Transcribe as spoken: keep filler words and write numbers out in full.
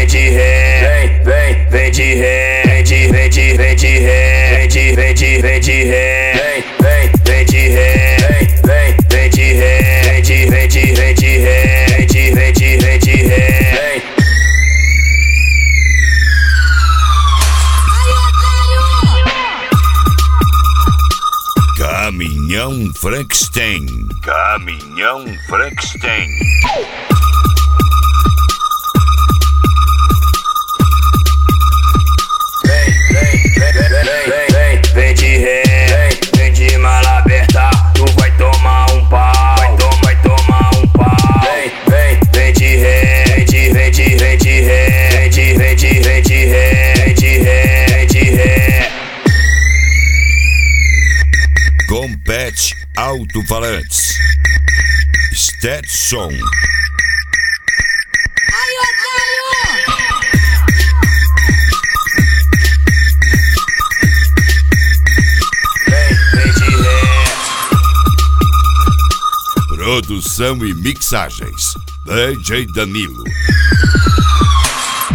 de ré, vem, vem, vem de ré, vem de, vem de, vem de ré, vem de, vem de, vem de ré, vem, vem, vem de ré, vem, vem, vem de ré, vem de, vem de, vem de ré, vem de, vem de, vem de ré, vem. Caminhão Frankenstein. Caminhão Frankenstein. Vem, vem, vem, vem, vem, vem, vem de ré, vem, vem de mala aberta, tu vai tomar um pau, vai, tom, vai tomar um pau. Vem, vem, vem de ré, vem de, vem de, vem de ré, vem de, vem de, vem de ré, vem de ré, vem de ré. Compete Alto-Falantes. Stetson. Produção e mixagens D J Danilo.